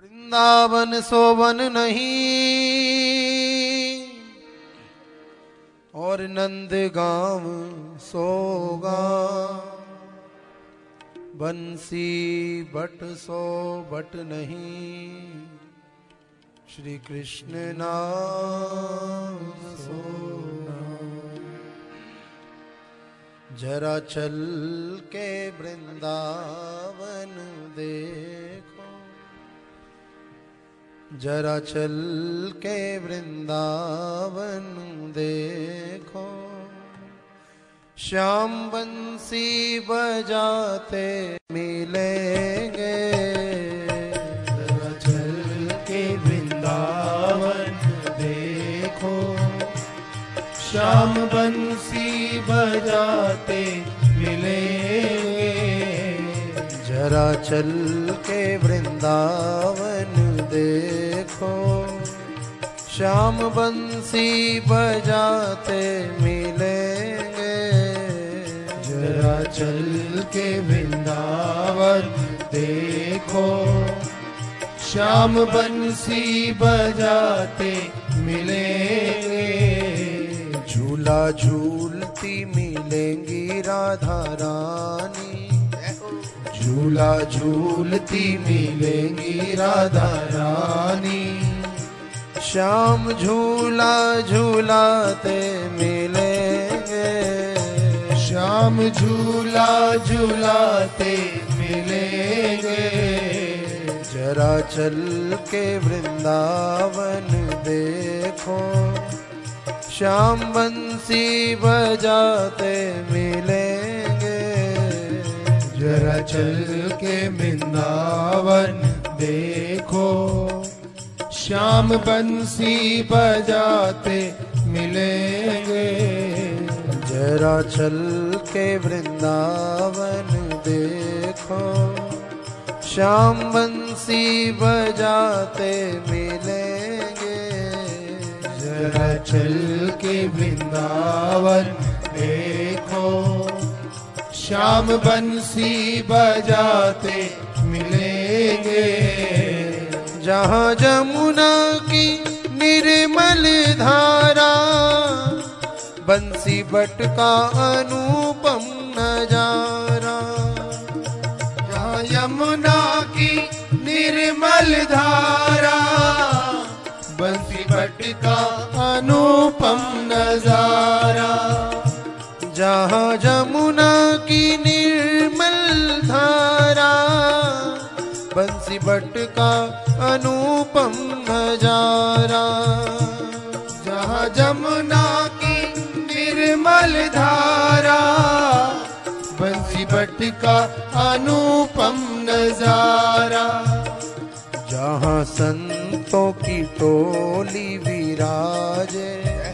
वृंदावन सोवन नहीं और नंदगांव सोगा, बंसी बट सो बट नहीं, श्री कृष्ण नाम सोना। जरा चल के वृंदावन देखो, जरा चल के वृंदावन देखो, श्याम बंसी बजाते मिलेंगे। जरा चल के वृंदावन देखो, श्याम बंसी बजाते मिलेंगे। जरा चल के वृंदावन देखो, श्याम बंसी बजाते मिलेंगे। जरा चल के वृंदावन देखो, श्याम बंसी बजाते मिलेंगे। झूला झूलती मिलेंगी राधा रानी, झूला झूलती मिलेंगी राधा रानी। श्याम झूला झूलाते मिलेंगे। श्याम झूला झूलाते मिलेंगे। जरा चल के वृंदावन देखो, श्याम बंसी बजाते मिलेंगे। जरा चल के वृंदावन देखो, श्याम बंसी बजाते मिलेंगे। जरा चल के वृंदावन देखो, श्याम बंसी बजाते मिलेंगे। जरा चल के वृंदावन देखो, श्याम बंसी बजाते मिलेंगे। जहाँ जमुना की निर्मल धारा, बंसी बट का अनुपम नजारा। जहाँ यमुना की निर्मल धारा, बंसी बट का अनुपम नजारा। जहाँ जमुना की निर्मल धारा, बंसी बट का अनुपम नजारा। जहाँ जमुना की निर्मल धारा, बंसी बट का अनुपम नजारा। जहाँ संतों की टोली विराजे,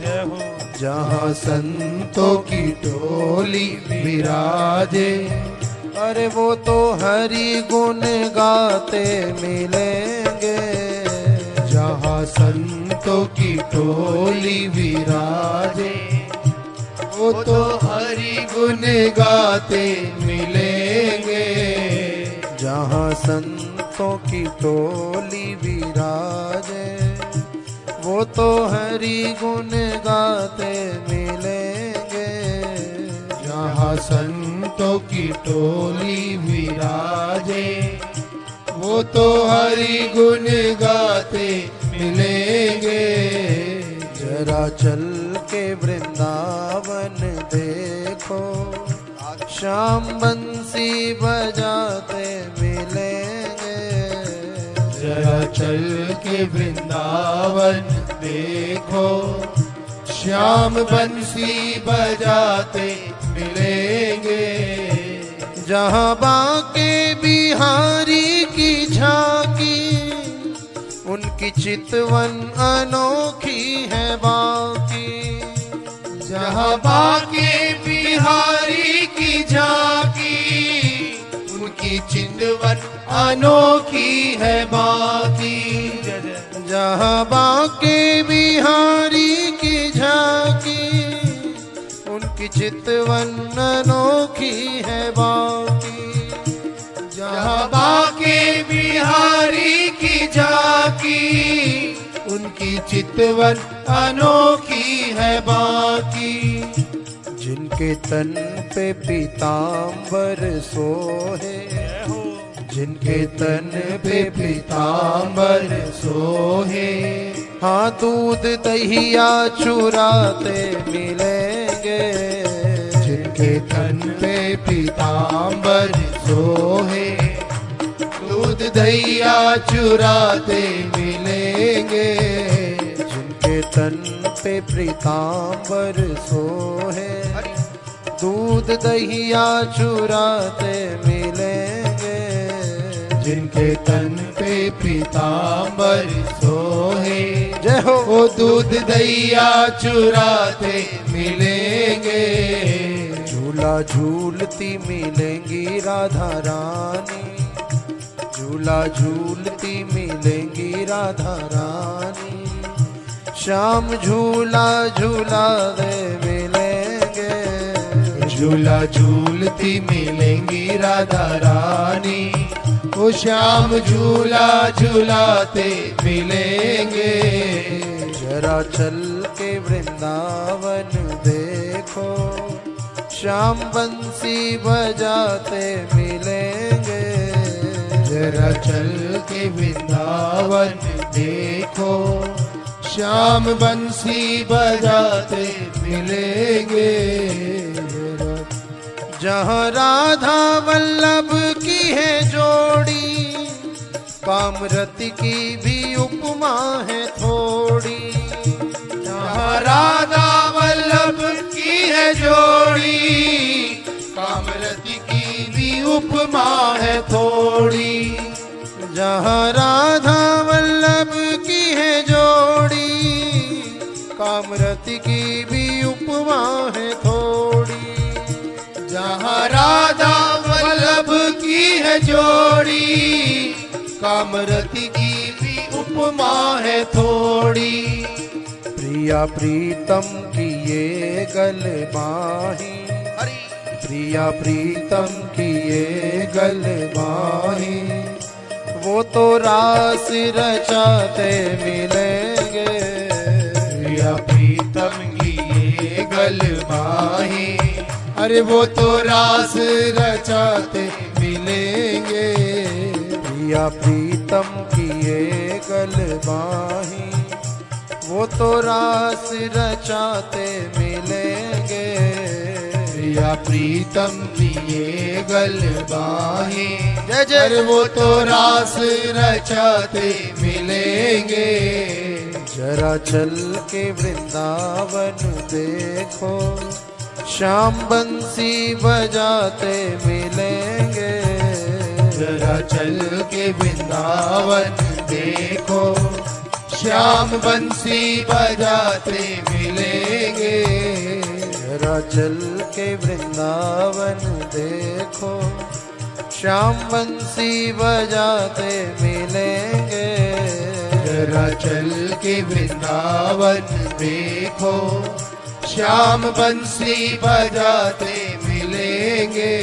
जहाँ संतों की टोली विराजे। अरे वो तो हरि गुण गाते मिलेंगे। जहाँ संतों की टोली विराजे, वो तो हरि गुण गाते मिलेंगे। जहाँ संतों की टोली विराजे, वो तो हरि गुण गाते मिलेंगे। जहाँ संतों की टोली विराजे, वो तो हरि गुण गाते मिलेंगे। जरा चल के वृंदावन देखो, श्याम बंसी बजाते मिलेंगे। जरा चल के वृंदावन देखो, श्याम बंसी बजाते मिलेंगे। जहाँ बाके बिहारी की झांकी, उनकी चितवन अनोखी है बाकी। जहाँ बाके बिहारी की झांकी, उनकी चितवन अनोखी है बाकी। जहाँ बाके बिहारी की झांकी, उनकी चितवन अनोखी है बाकी। जहाँ बाके बिहारी की झांकी, उनकी चितवन अनोखी है बाकी। जिनके तन पे पीतांबर सोहे, जिनके तन पे पीतांबर सोहे, हाँ दूध दहिया चुराते मिलेंगे। जिनके तन पे पीतांबर सोहे, दूध दहिया चुराते मिलेंगे। जिनके तन पे पीतांबर सोहे, दूध दहिया चुराते मिलेंगे। जिनके तन पे पीतांबर सोहे, जय हो, वो दूध दहिया चुराते मिलेंगे। झूला झूलती मिलेंगी राधा रानी, झूला झूलती मिलेंगी राधा रानी। श्याम झूला झूला दे मिलेंगे। झूला झूलती मिलेंगी राधा रानी, वो श्याम झूला झूलाते मिलेंगे। जरा चल के वृंदावन देखो, श्याम बंसी बजाते मिलेंगे। जरा चल के वृंदावन देखो, श्याम बंसी बजाते मिलेंगे। जहाँ राधा वल्लभ की है जोड़ी, कामरति की भी उपमा है थोड़ी। जहाँ राधा वल्लभ की है जोड़ी, कामरति की भी उपमा है थोड़ी। जहाँ राधा वल्लभ की है जोड़ी, कामरति की भी उपमा है थोड़ी। जहाँ राधा वल्लभ की है जोड़ी, कामरति की भी उपमा है थोड़ी। प्रिया प्रीतम की ये गलबाही, प्रिया प्रीतम की ये गलबाही। वो तो रास रचाते मिलेंगे। प्रिया प्रीतम की ये गलबाही, अरे वो तो रास रचाते मिलेंगे। प्रिया प्रीतम की ये गलबाही, वो तो रास रचाते मिलेंगे। प्रिया प्रीतम की ये गलबाही, जय जय, अरे वो तो रास रचाते मिलेंगे। जरा चल के वृंदावन देखो, श्याम बंसी बजाते मिलेंगे। जरा चल के वृंदावन देखो, श्याम बंसी बजाते मिलेंगे। जरा चल के वृंदावन देखो, श्याम बंसी बजाते मिलेंगे। जरा चल के वृंदावन देखो, श्याम बंसी बजाते मिलेंगे।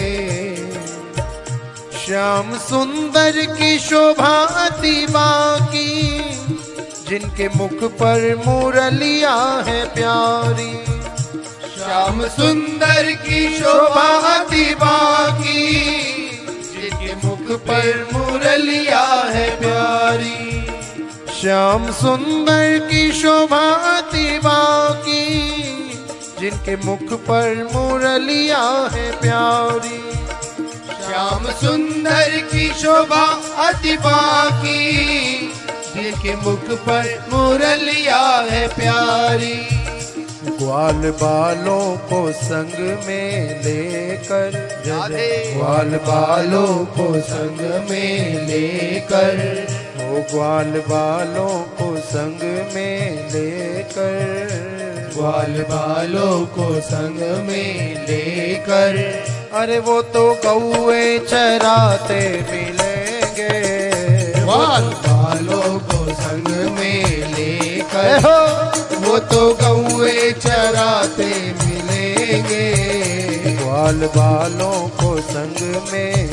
श्याम सुंदर की शोभा अति बाकी, जिनके मुख पर मुरलिया है प्यारी। श्याम सुंदर की शोभा अति बाकी, जिनके मुख पर मुरलिया है प्यारी। श्याम सुंदर की शोभा अति बाकी, जिनके मुख पर मुरलिया है प्यारी। श्याम सुंदर की शोभा अति बाकी, जिनके मुख पर मुरलिया है प्यारी। ग्वाल बालों को संग में लेकर, ग्वाल बालों को संग में लेकर, वो ग्वाल बालों को संग में लेकर, ग्वाल बालों को संग में लेकर, अरे वो तो गौए चराते मिलेंगे। ग्वाल बालों को संग में लेकर, वो तो गौए चराते मिलेंगे। ग्वाल बालों को संग में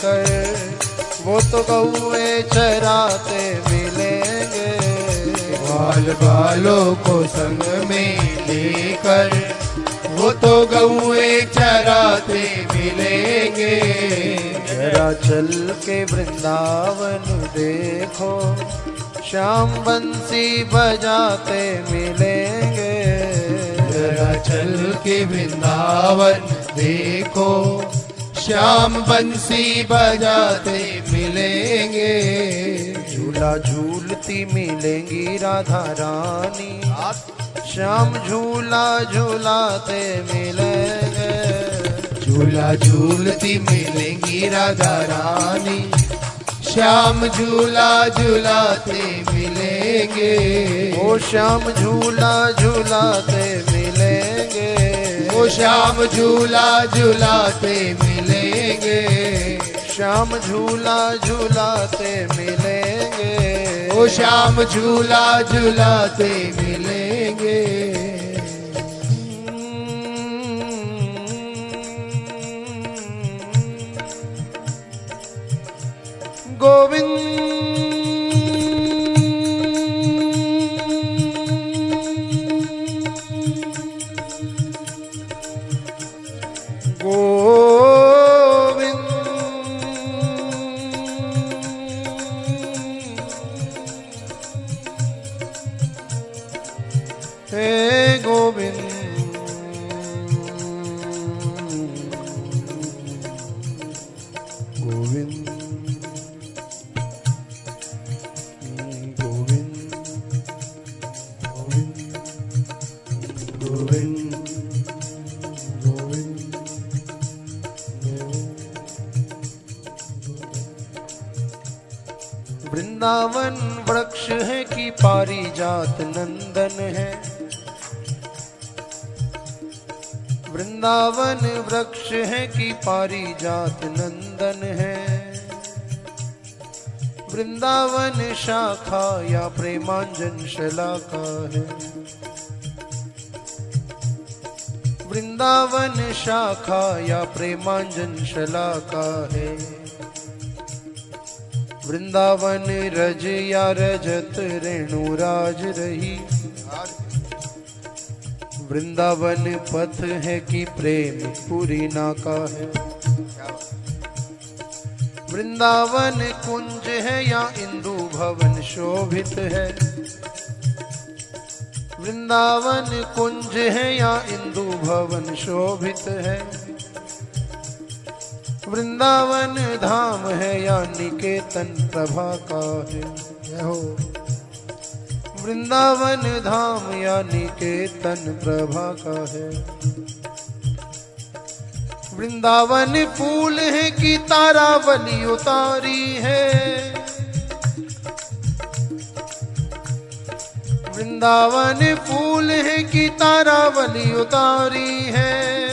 लेकर, वो तो गौए चराते मिलेंगे। ग्वाल बालों को संग में लेकर वो तो गौए चराते मिलेंगे। जरा चल के वृंदावन देखो, श्याम बंसी बजाते मिलेंगे। जरा चल के वृंदावन देखो, श्याम बंसी बजाते मिलेंगे। झूला झूलती मिलेंगी राधा रानी, श्याम झूला झूलाते मिलेंगे। झूला झूलती मिलेंगी राधा रानी, श्याम झूला झूलाते मिलेंगे। ओ श्याम झूला झूलाते मिलेंगे। ओ श्याम झूला झूलाते मिलेंगे। श्याम झूला झूलाते मिलेंगे। ओ श्याम झूला झूलाते मिलेंगे। गोविंद गोविंद हे गोविंद गोविंद वृंदावन वृक्ष है कि पारिजात नंदन है। वृंदावन वृक्ष है कि पारिजात नंदन है। वृंदावन शाखा या प्रेमांजन शलाका है। वृंदावन शाखा या प्रेमांजन शलाका है। वृंदावन रज या रजत रेणुराज रही। वृंदावन पथ है कि प्रेम पूरी नाका है। वृंदावन कुंज है या इंदु भवन शोभित है। वृंदावन कुंज है या इंदु भवन शोभित है। वृंदावन धाम है या निकेतन प्रभा का है। वृंदावन धाम या निकेतन प्रभा का है। वृंदावन फूल है कि तारावली उतारी है। वृंदावन फूल है कि तारावली उतारी है।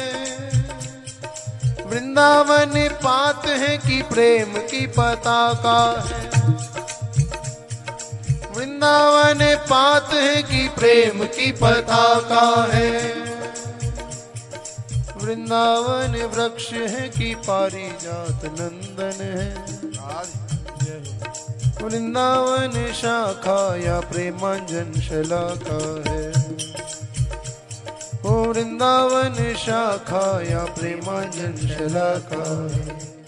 वृंदावन पात है कि प्रेम की पताका है। वृंदावन पात है कि प्रेम की पताका है। वृंदावन वृक्ष है कि पारिजात नंदन है। वृंदावन शाखा या प्रेमांजन शलाका है। ओ वृंदावन शाखा या प्रेमांजन शलाका है।